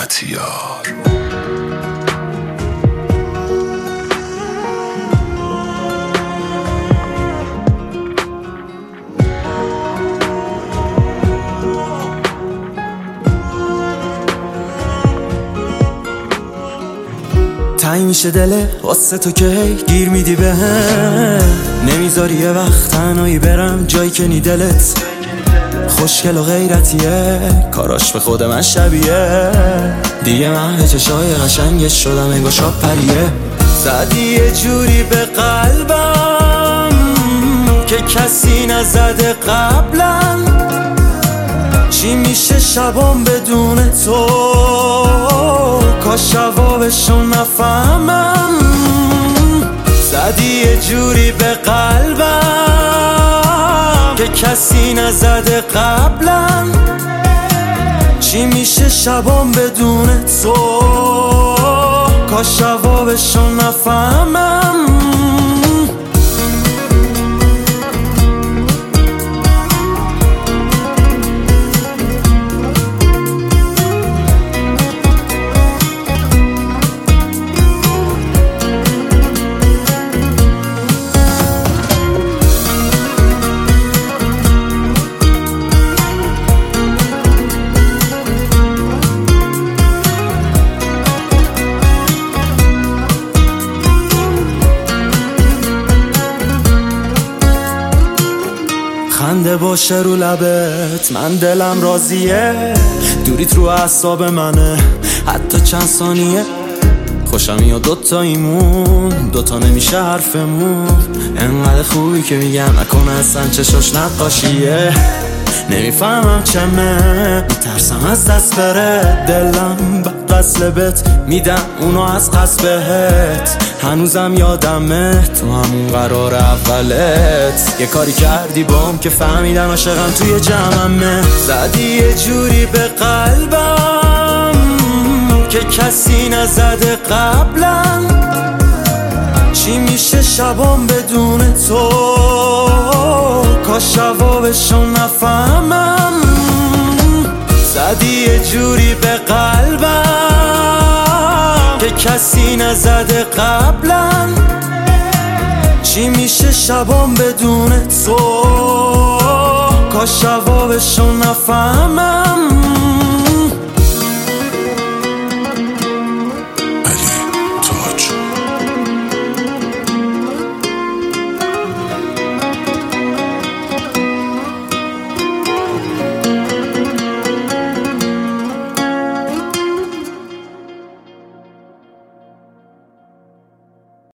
بختیار. تنگ میشه دله واسه تو که گیر میدی به هم، نمیذاری یه وقت تنهایی برم جایی که نی دلت خوشگل و غیرتیه، کاراش به خود من شبیه، دیگه من چشای قشنگش شدم انگار شاب پریه. زدی یه جوری به قلبم که کسی نزده قبلا، چی میشه شبام بدون تو، کاش جوابشو نفهمم. زدی یه جوری به قلبم که کسی نزده قبلا، چی میشه شبام بدون تو، کاش جوابشو نفهمم. خنده باشه رو لبت من دلم راضیه، دوریت رو اعصاب منه حتی چند ثانیه، خوشم یا دوتاییمون دوتا نمیشه حرفمون، انقدر خوبی که میگم نکنه اصلا چشاش نقاشیه. نمیفهمم چمه میترسم از دست بره دلم، بعد قسل بت میدم اونو از قصد بهت، هنوزم یادمه تو همون قرار اولت، یه کاری کردی بام که فهمیدم عاشقم توی جمعمه. زدی یه جوری به قلبم که کسی نزده قبلا، چی میشه شبام بدون تو، کاش جوابشو نفهمم. زدی یه جوری به قلبم که کسی نزده قبلا، چی میشه شبام بدون تو، کاش جوابشو نفهمم.